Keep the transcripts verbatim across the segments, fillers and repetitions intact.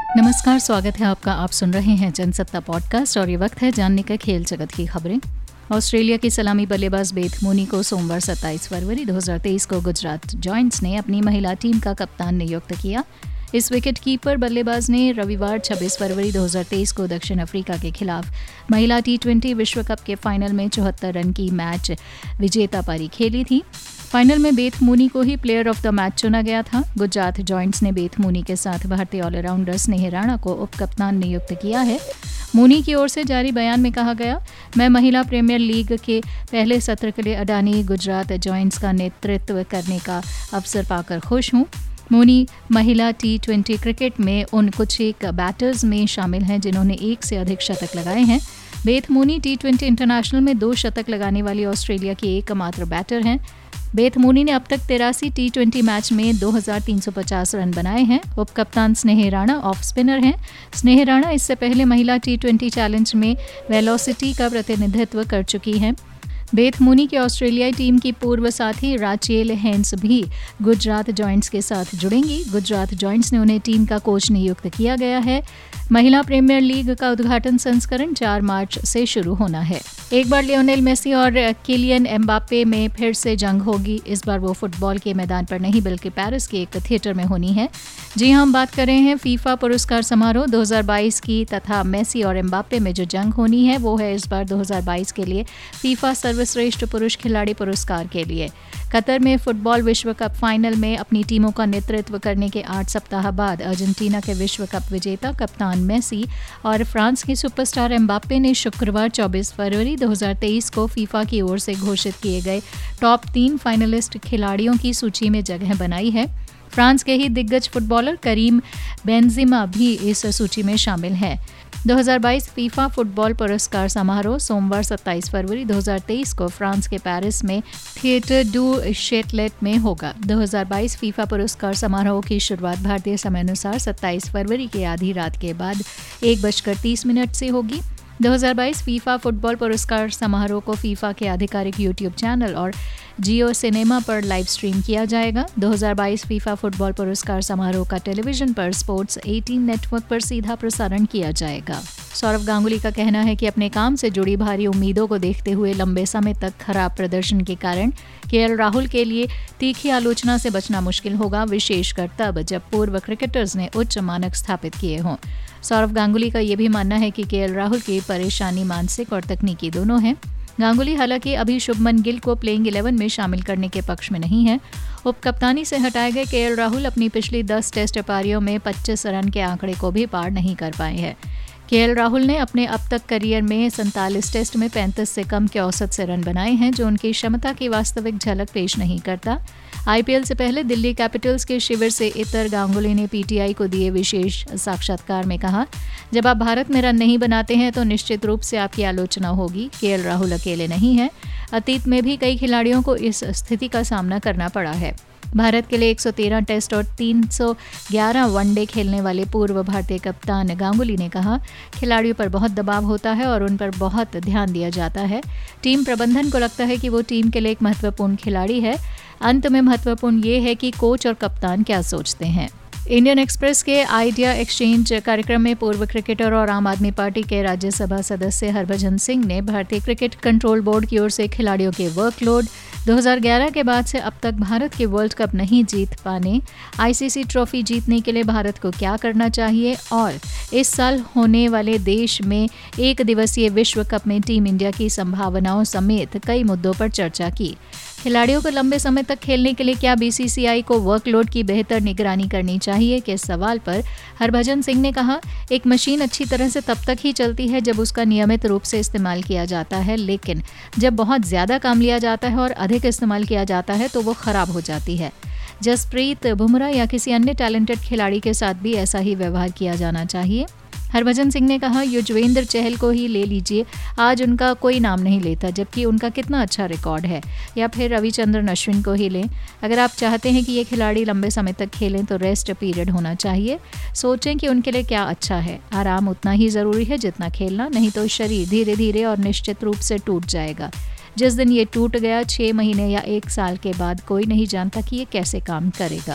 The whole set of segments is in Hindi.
नमस्कार, स्वागत है आपका। आप सुन रहे हैं जनसत्ता पॉडकास्ट और ये वक्त है जानने का खेल जगत की खबरें। ऑस्ट्रेलिया की सलामी बल्लेबाज बेथ मूनी को सोमवार सत्ताईस फरवरी दो हज़ार तेईस को गुजरात जॉइंट्स ने अपनी महिला टीम का कप्तान नियुक्त किया। इस विकेट कीपर बल्लेबाज ने रविवार छब्बीस फरवरी दो हज़ार तेईस को दक्षिण अफ्रीका के खिलाफ महिला टी ट्वेंटी विश्व कप के फाइनल में चौहत्तर रन की मैच विजेता पारी खेली थी। फाइनल में बेथ मूनी को ही प्लेयर ऑफ द मैच चुना गया था। गुजरात जॉइंट्स ने बेथ मूनी के साथ भारतीय ऑलराउंडर स्नेह राणा को उप कप्तान नियुक्त किया है। मूनी की ओर से जारी बयान में कहा गया, मैं महिला प्रीमियर लीग के पहले सत्र के लिए अडानी गुजरात जॉइंट्स का नेतृत्व करने का अवसर पाकर खुश हूँ। मूनी महिला टी ट्वेंटी क्रिकेट में उन कुछ एक बैटर्स में शामिल हैं जिन्होंने एक से अधिक शतक लगाए हैं। Beth Mooney T twenty international में दो शतक लगाने वाली ऑस्ट्रेलिया की एकमात्र बैटर हैं। बेथ मूनी ने अब तक तिरासी टी ट्वेंटी मैच में दो हज़ार तीन सौ पचास रन बनाए हैं। उप कप्तान स्नेह राणा ऑफ स्पिनर हैं। स्नेह राणा इससे पहले महिला टी ट्वेंटी चैलेंज में वेलोसिटी का प्रतिनिधित्व कर चुकी हैं। बेथ मूनी की ऑस्ट्रेलियाई टीम की पूर्व साथी राचेल हेंस भी गुजरात जॉइंट्स के साथ जुड़ेंगी। गुजरात जॉइंट्स ने उन्हें टीम का कोच नियुक्त किया गया है। महिला प्रीमियर लीग का उद्घाटन संस्करण चार मार्च से शुरू होना है। एक बार लियोनेल मेसी और किलियन एम्बाप्पे में फिर से जंग होगी। इस बार वो फुटबॉल के मैदान पर नहीं बल्कि पेरिस के एक थिएटर में होनी है। जी हम बात कर रहे हैं फीफा पुरस्कार समारोह दो हज़ार बाईस की, तथा मेसी और एम्बाप्पे में जो जंग होनी है वो है इस बार दो हज़ार बाईस के लिए फीफा सर्वश्रेष्ठ पुरुष खिलाड़ी पुरस्कार के लिए। कतर में फुटबॉल विश्व कप फाइनल में अपनी टीमों का नेतृत्व करने के आठ सप्ताह बाद अर्जेंटीना के विश्व कप विजेता कप्तान मेसी और फ्रांस के सुपरस्टार एम्बाप्पे ने शुक्रवार चौबीस फरवरी दो हज़ार तेईस को फीफा की ओर से घोषित किए गए टॉप तीन फाइनलिस्ट खिलाड़ियों की सूची में जगह बनाई है। फ्रांस के ही दिग्गज फुटबॉलर करीम बेंजेमा भी इस सूची में शामिल है। दो हज़ार बाईस फीफा फुटबॉल पुरस्कार समारोह सोमवार सत्ताईस फरवरी दो हज़ार तेईस को फ्रांस के पेरिस में थिएटर डू शेटलेट में होगा। दो हज़ार बाईस फीफा पुरस्कार समारोह की शुरुआत भारतीय समय अनुसार सत्ताईस फरवरी की आधी रात के बाद एक बजकर तीस मिनट से होगी। दो हज़ार बाईस फीफा फुटबॉल पुरस्कार समारोह को फीफा के आधिकारिक यूट्यूब चैनल और जियो सिनेमा पर लाइव स्ट्रीम किया जाएगा। दो हज़ार बाईस फीफा फुटबॉल पुरस्कार समारोह का टेलीविजन पर स्पोर्ट्स अठारह नेटवर्क पर सीधा प्रसारण किया जाएगा। सौरव गांगुली का कहना है कि अपने काम से जुड़ी भारी उम्मीदों को देखते हुए लंबे समय तक खराब प्रदर्शन के कारण केएल राहुल के लिए तीखी आलोचना से बचना मुश्किल होगा, विशेषकर तब जब पूर्व क्रिकेटर्स ने उच्च मानक स्थापित किए हों। सौरव गांगुली का ये भी मानना है कि केएल राहुल की परेशानी मानसिक और तकनीकी दोनों है। गांगुली हालांकि अभी शुभमन गिल को प्लेइंग इलेवन में शामिल करने के पक्ष में नहीं है। उप कप्तानी से हटाए गए केएल राहुल अपनी पिछली दस टेस्ट पारियों में पच्चीस रन के आंकड़े को भी पार नहीं कर पाए हैं। केएल राहुल ने अपने अब तक करियर में सैंतालीस टेस्ट में पैंतीस से कम के औसत से रन बनाए हैं, जो उनकी क्षमता की वास्तविक झलक पेश नहीं करता। आईपीएल से पहले दिल्ली कैपिटल्स के शिविर से इतर गांगुली ने पीटीआई को दिए विशेष साक्षात्कार में कहा, जब आप भारत में रन नहीं बनाते हैं तो निश्चित रूप से आपकी आलोचना होगी। केएल राहुल अकेले नहीं है, अतीत में भी कई खिलाड़ियों को इस स्थिति का सामना करना पड़ा है। भारत के लिए एक सौ तेरह टेस्ट और तीन सौ ग्यारह वनडे खेलने वाले पूर्व भारतीय कप्तान गांगुली ने कहा, खिलाड़ियों पर बहुत दबाव होता है और उन पर बहुत ध्यान दिया जाता है। टीम प्रबंधन को लगता है कि वो टीम के लिए एक महत्वपूर्ण खिलाड़ी है। अंत में महत्वपूर्ण ये है कि कोच और कप्तान क्या सोचते हैं। इंडियन एक्सप्रेस के आइडिया एक्सचेंज कार्यक्रम में पूर्व क्रिकेटर और आम आदमी पार्टी के राज्यसभा सदस्य हरभजन सिंह ने भारतीय क्रिकेट कंट्रोल बोर्ड की ओर से खिलाड़ियों के वर्कलोड, दो हज़ार ग्यारह के बाद से अब तक भारत के वर्ल्ड कप नहीं जीत पाने, आईसीसी ट्रॉफी जीतने के लिए भारत को क्या करना चाहिए और इस साल होने वाले देश में एक दिवसीय विश्व कप में टीम इंडिया की संभावनाओं समेत कई मुद्दों पर चर्चा की। खिलाड़ियों को लंबे समय तक खेलने के लिए क्या बीसीसीआई को वर्कलोड की बेहतर निगरानी करनी चाहिए के सवाल पर हरभजन सिंह ने कहा, एक मशीन अच्छी तरह से तब तक ही चलती है जब उसका नियमित रूप से इस्तेमाल किया जाता है, लेकिन जब बहुत ज़्यादा काम लिया जाता है और अधिक इस्तेमाल किया जाता है तो वो खराब हो जाती है। जसप्रीत बुमराह या किसी अन्य टैलेंटेड खिलाड़ी के साथ भी ऐसा ही व्यवहार किया जाना चाहिए। हरभजन सिंह ने कहा, युजवेंद्र चहल को ही ले लीजिए, आज उनका कोई नाम नहीं लेता जबकि उनका कितना अच्छा रिकॉर्ड है, या फिर रविचंद्रन अश्विन को ही लें। अगर आप चाहते हैं कि ये खिलाड़ी लंबे समय तक खेलें तो रेस्ट पीरियड होना चाहिए। सोचें कि उनके लिए क्या अच्छा है। आराम उतना ही ज़रूरी है जितना खेलना, नहीं तो शरीर धीरे धीरे और निश्चित रूप से टूट जाएगा। जिस दिन ये टूट गया छः महीने या एक साल के बाद कोई नहीं जानता कि ये कैसे काम करेगा।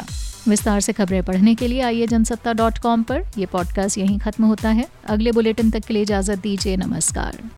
विस्तार से खबरें पढ़ने के लिए आइए जनसत्ता डॉट कॉम पर। यह पॉडकास्ट यहीं खत्म होता है। अगले बुलेटिन तक के लिए इजाजत दीजिए। नमस्कार।